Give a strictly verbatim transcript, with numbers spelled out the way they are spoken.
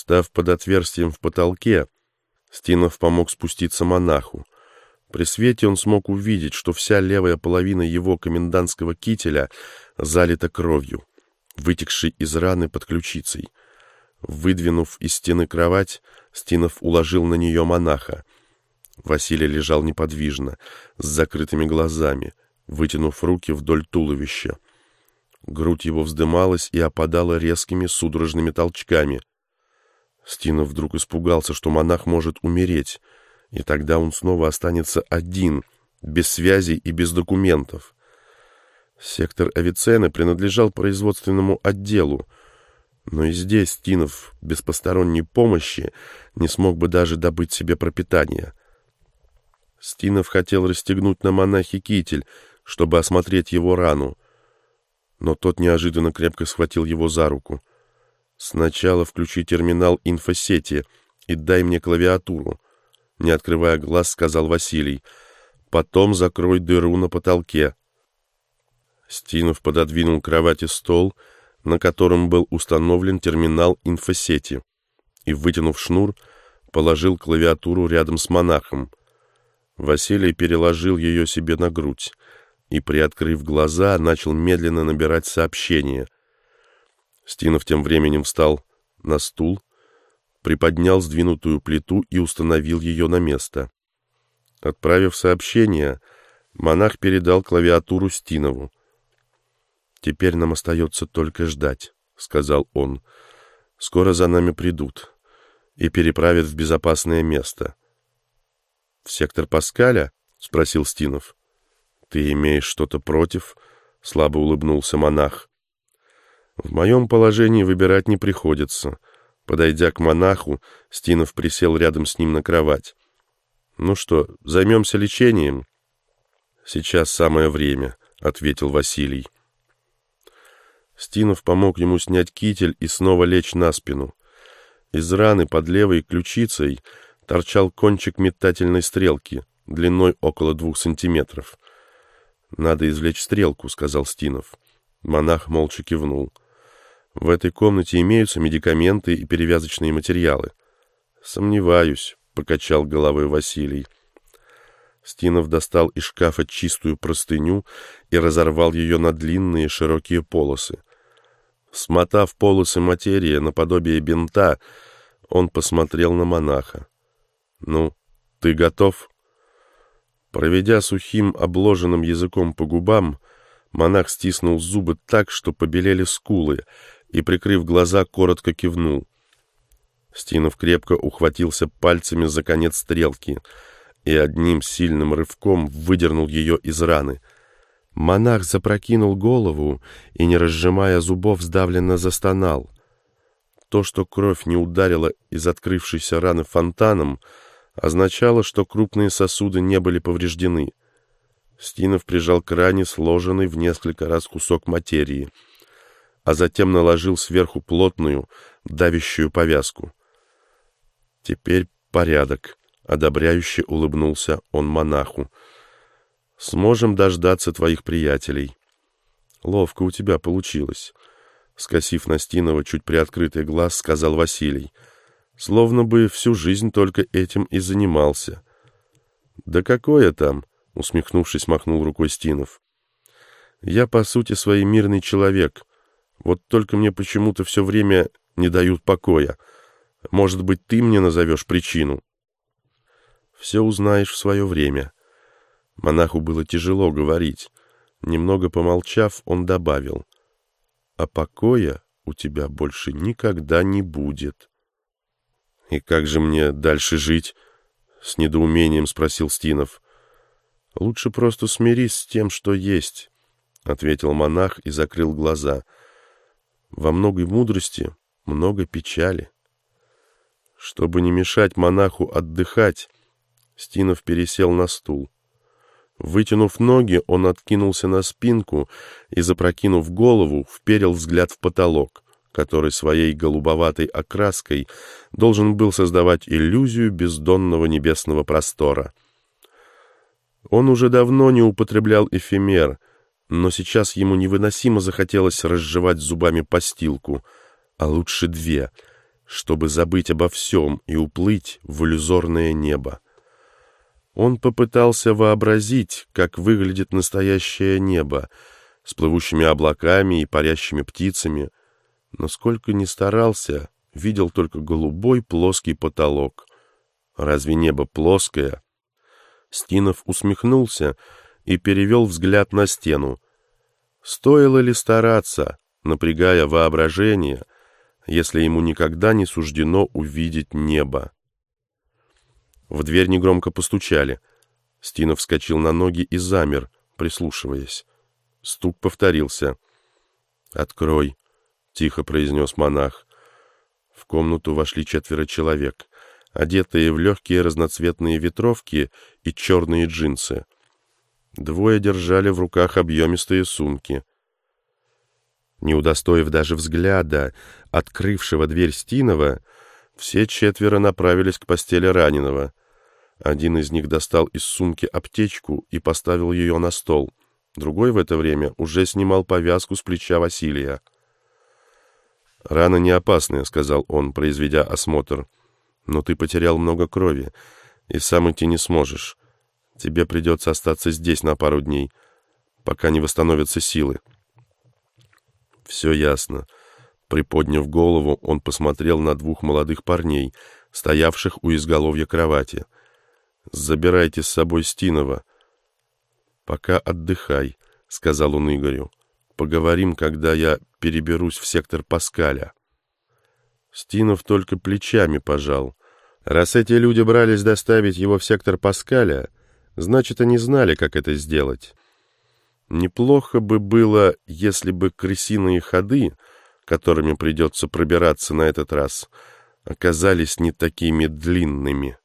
Став под отверстием в потолке, Стинов помог спуститься монаху. При свете он смог увидеть, что вся левая половина его комендантского кителя залита кровью, вытекшей из раны под ключицей. Выдвинув из стены кровать, Стинов уложил на нее монаха. Василий лежал неподвижно, с закрытыми глазами, вытянув руки вдоль туловища. Грудь его вздымалась и опадала резкими судорожными толчками. Стинов вдруг испугался, что монах может умереть, и тогда он снова останется один, без связи и без документов. Сектор Авиценны принадлежал производственному отделу, но и здесь Стинов без посторонней помощи не смог бы даже добыть себе пропитание. Стинов хотел расстегнуть на монахе китель, чтобы осмотреть его рану, но тот неожиданно крепко схватил его за руку. «Сначала включи терминал инфосети и дай мне клавиатуру», — не открывая глаз, сказал Василий. «Потом закрой дыру на потолке». Стинов пододвинул к кровати стол, на котором был установлен терминал инфосети, и, вытянув шнур, положил клавиатуру рядом с монахом. Василий переложил ее себе на грудь и, приоткрыв глаза, начал медленно набирать сообщение. Стинов тем временем встал на стул, приподнял сдвинутую плиту и установил ее на место. Отправив сообщение, монах передал клавиатуру Стинову. «Теперь нам остается только ждать», — сказал он. «Скоро за нами придут и переправят в безопасное место». «В сектор Паскаля?» — спросил Стинов. «Ты имеешь что-то против?» — слабо улыбнулся монах. «В моем положении выбирать не приходится». Подойдя к монаху, Стинов присел рядом с ним на кровать. «Ну что, займемся лечением?» «Сейчас самое время», — ответил Василий. Стинов помог ему снять китель и снова лечь на спину. Из раны под левой ключицей торчал кончик метательной стрелки, длиной около двух сантиметров. «Надо извлечь стрелку», — сказал Стинов. Монах молча кивнул. «В этой комнате имеются медикаменты и перевязочные материалы». «Сомневаюсь», — покачал головой Василий. Стинов достал из шкафа чистую простыню и разорвал ее на длинные широкие полосы. Смотав полосы материи наподобие бинта, он посмотрел на монаха. «Ну, ты готов?» Проведя сухим обложенным языком по губам, монах стиснул зубы так, что побелели скулы, и, прикрыв глаза, коротко кивнул. Стинов крепко ухватился пальцами за конец стрелки и одним сильным рывком выдернул ее из раны. Монах запрокинул голову и, не разжимая зубов, сдавленно застонал. То, что кровь не ударила из открывшейся раны фонтаном, означало, что крупные сосуды не были повреждены. Стинов прижал к ране сложенный в несколько раз кусок материи, а затем наложил сверху плотную, давящую повязку. «Теперь порядок», — одобряюще улыбнулся он монаху. «Сможем дождаться твоих приятелей». «Ловко у тебя получилось», — скосив на Стинова чуть приоткрытый глаз, сказал Василий. «Словно бы всю жизнь только этим и занимался». «Да какое там?» — усмехнувшись, махнул рукой Стинов. «Я, по сути, своей мирный человек. Вот только мне почему-то все время не дают покоя. Может быть, ты мне назовешь причину?» «Все узнаешь в свое время». Монаху было тяжело говорить. Немного помолчав, он добавил: «А покоя у тебя больше никогда не будет». «И как же мне дальше жить?» — с недоумением спросил Стинов. «Лучше просто смирись с тем, что есть», — ответил монах и закрыл глаза. «Во многой мудрости много печали». Чтобы не мешать монаху отдыхать, Стинов пересел на стул. Вытянув ноги, он откинулся на спинку и, запрокинув голову, вперил взгляд в потолок, который своей голубоватой окраской должен был создавать иллюзию бездонного небесного простора. Он уже давно не употреблял эфемер, но сейчас ему невыносимо захотелось разжевать зубами постилку, а лучше две, чтобы забыть обо всем и уплыть в иллюзорное небо. Он попытался вообразить, как выглядит настоящее небо, с плывущими облаками и парящими птицами, но сколько ни старался, видел только голубой плоский потолок. Разве небо плоское? Стинов усмехнулся и перевел взгляд на стену. Стоило ли стараться, напрягая воображение, если ему никогда не суждено увидеть небо? В дверь негромко постучали. Стинов вскочил на ноги и замер, прислушиваясь. Стук повторился. «Открой», — тихо произнес монах. В комнату вошли четверо человек, одетые в легкие разноцветные ветровки и черные джинсы. Двое держали в руках объемистые сумки. Не удостоив даже взгляда открывшего дверь Стинова, все четверо направились к постели раненого. Один из них достал из сумки аптечку и поставил ее на стол. Другой в это время уже снимал повязку с плеча Василия. «Рана не опасная», — сказал он, произведя осмотр. «Но ты потерял много крови и сам идти не сможешь. Тебе придется остаться здесь на пару дней, пока не восстановятся силы». «Все ясно». Приподняв голову, он посмотрел на двух молодых парней, стоявших у изголовья кровати. «Забирайте с собой Стинова». «Пока отдыхай», — сказал он Игорю. «Поговорим, когда я переберусь в сектор Паскаля». Стинов только плечами пожал. Раз эти люди брались доставить его в сектор Паскаля, значит, они знали, как это сделать. Неплохо бы было, если бы крысиные ходы, которыми придется пробираться на этот раз, оказались не такими длинными.